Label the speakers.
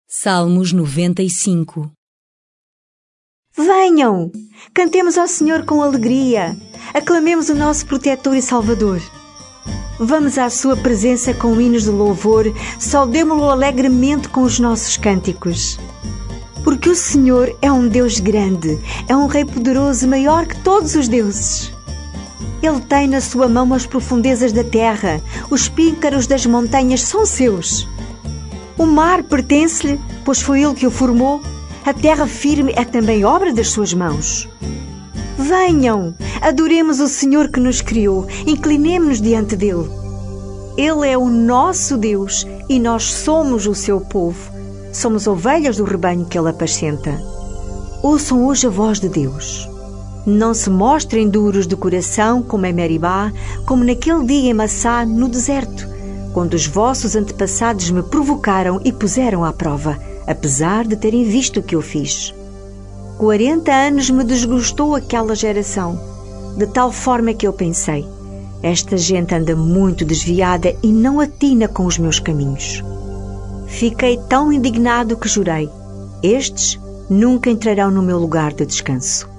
Speaker 1: Salmos 95.
Speaker 2: Venham, cantemos ao Senhor com alegria, aclamemos o nosso protetor e Salvador. Vamos à sua presença com hinos de louvor, saudemo-lo alegremente com os nossos cânticos. Porque o Senhor é um Deus grande, é um Rei poderoso, maior que todos os deuses. Ele tem na sua mão as profundezas da terra, os píncaros das montanhas são seus. O mar pertence-lhe, pois foi ele que o formou. A terra firme é também obra das suas mãos. Venham, adoremos o Senhor que nos criou, inclinemo-nos diante dele. Ele é o nosso Deus e nós somos o seu povo. Somos ovelhas do rebanho que ele apascenta. Ouçam hoje a voz de Deus. Não se mostrem duros de coração como em Meribá, como naquele dia em Massá, no deserto, quando os vossos antepassados me provocaram e puseram à prova, apesar de terem visto o que eu fiz. 40 anos me desgostou aquela geração, de tal forma que eu pensei, esta gente anda muito desviada e não atina com os meus caminhos. Fiquei tão indignado que jurei, estes nunca entrarão no meu lugar de descanso.